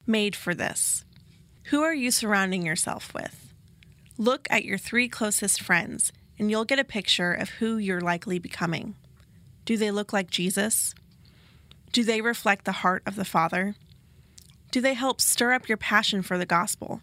made for this. Who are you surrounding yourself with? Look at your 3 closest friends, and you'll get a picture of who you're likely becoming. Do they look like Jesus? Do they reflect the heart of the Father? Do they help stir up your passion for the gospel?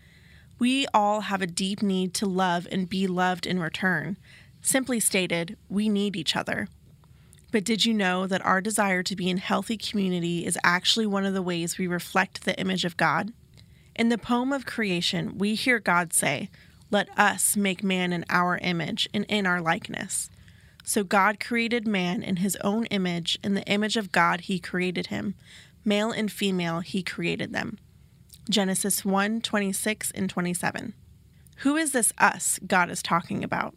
We all have a deep need to love and be loved in return. Simply stated, we need each other. But did you know that our desire to be in healthy community is actually one of the ways we reflect the image of God? In the poem of creation, we hear God say, "Let us make man in our image and in our likeness." So God created man in his own image. In the image of God, he created him. Male and female, he created them. Genesis 1:26 and 27. Who is this us God is talking about?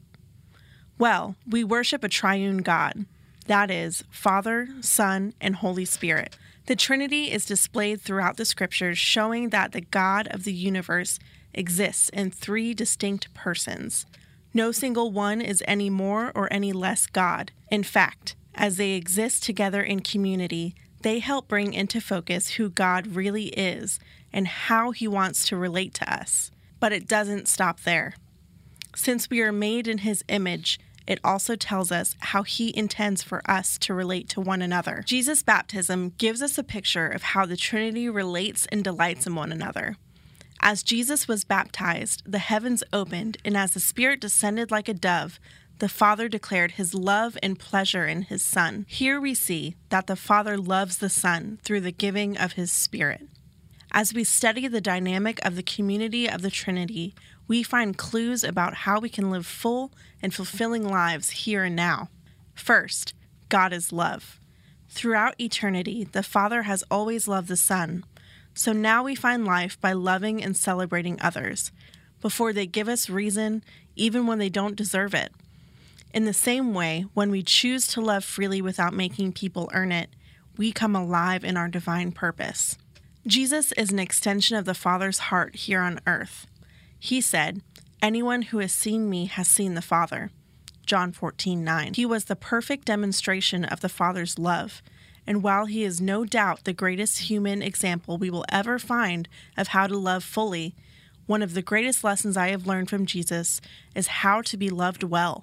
Well, we worship a triune God. That is, Father, Son, and Holy Spirit. The Trinity is displayed throughout the Scriptures, showing that the God of the universe exists in 3 distinct persons. No single one is any more or any less God. In fact, as they exist together in community, they help bring into focus who God really is and how he wants to relate to us. But it doesn't stop there. Since we are made in his image, it also tells us how he intends for us to relate to one another. Jesus' baptism gives us a picture of how the Trinity relates and delights in one another. As Jesus was baptized, the heavens opened, and as the Spirit descended like a dove, the Father declared his love and pleasure in his Son. Here we see that the Father loves the Son through the giving of his Spirit. As we study the dynamic of the community of the Trinity, we find clues about how we can live full and fulfilling lives here and now. First, God is love. Throughout eternity, the Father has always loved the Son. So now we find life by loving and celebrating others, before they give us reason, even when they don't deserve it. In the same way, when we choose to love freely without making people earn it, we come alive in our divine purpose. Jesus is an extension of the Father's heart here on earth. He said, "Anyone who has seen me has seen the Father." John 14:9. He was the perfect demonstration of the Father's love, and while he is no doubt the greatest human example we will ever find of how to love fully, one of the greatest lessons I have learned from Jesus is how to be loved well.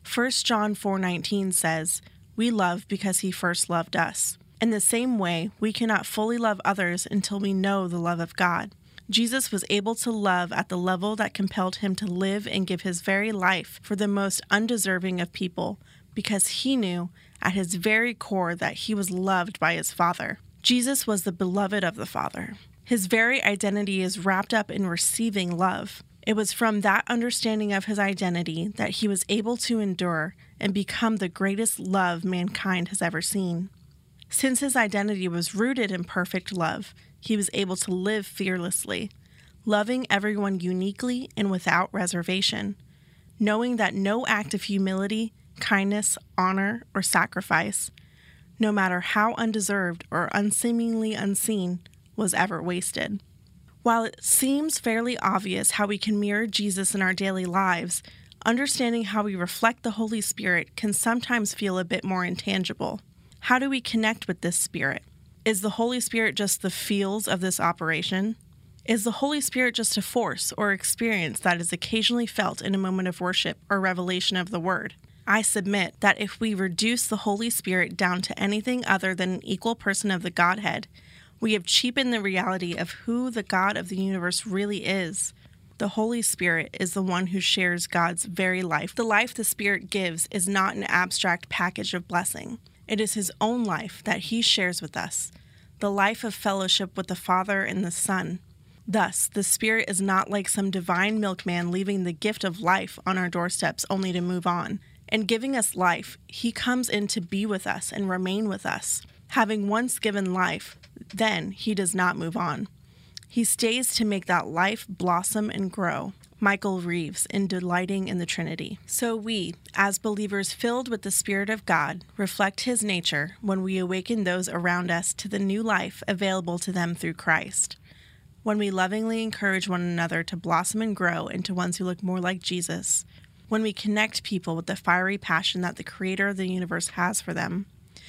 1 John 4:19 says, "We love because he first loved us." In the same way, we cannot fully love others until we know the love of God. Jesus was able to love at the level that compelled him to live and give his very life for the most undeserving of people, because he knew at his very core that he was loved by his Father. Jesus was the beloved of the Father. His very identity is wrapped up in receiving love. It was from that understanding of his identity that he was able to endure and become the greatest love mankind has ever seen. Since his identity was rooted in perfect love, he was able to live fearlessly, loving everyone uniquely and without reservation, knowing that no act of humility, kindness, honor, or sacrifice, no matter how undeserved or unseemingly unseen, was ever wasted. While it seems fairly obvious how we can mirror Jesus in our daily lives, understanding how we reflect the Holy Spirit can sometimes feel a bit more intangible. How do we connect with this Spirit? Is the Holy Spirit just the feels of this operation? Is the Holy Spirit just a force or experience that is occasionally felt in a moment of worship or revelation of the Word? I submit that if we reduce the Holy Spirit down to anything other than an equal person of the Godhead, we have cheapened the reality of who the God of the universe really is. The Holy Spirit is the one who shares God's very life. The life the Spirit gives is not an abstract package of blessing. It is his own life that he shares with us, the life of fellowship with the Father and the Son. Thus, the Spirit is not like some divine milkman leaving the gift of life on our doorsteps only to move on. In giving us life, he comes in to be with us and remain with us. Having once given life, then he does not move on. He stays to make that life blossom and grow. Michael Reeves in Delighting in the Trinity. So we, as believers filled with the Spirit of God, reflect his nature when we awaken those around us to the new life available to them through Christ. When we lovingly encourage one another to blossom and grow into ones who look more like Jesus. When we connect people with the fiery passion that the Creator of the universe has for them.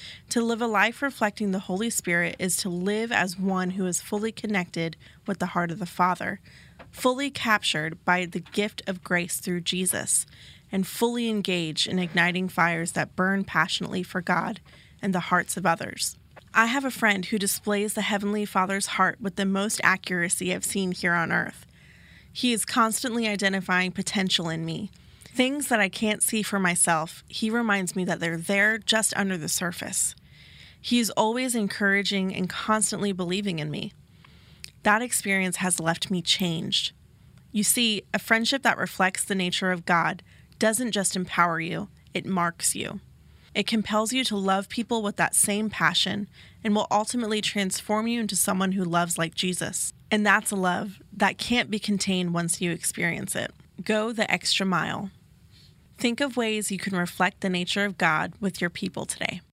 To live a life reflecting the Holy Spirit is to live as one who is fully connected with the heart of the Father, fully captured by the gift of grace through Jesus, and fully engaged in igniting fires that burn passionately for God and the hearts of others. I have a friend who displays the Heavenly Father's heart with the most accuracy I've seen here on earth. He is constantly identifying potential in me. Things that I can't see for myself, he reminds me that they're there just under the surface. He is always encouraging and constantly believing in me. That experience has left me changed. You see, a friendship that reflects the nature of God doesn't just empower you, it marks you. It compels you to love people with that same passion and will ultimately transform you into someone who loves like Jesus. And that's a love that can't be contained once you experience it. Go the extra mile. Think of ways you can reflect the nature of God with your people today.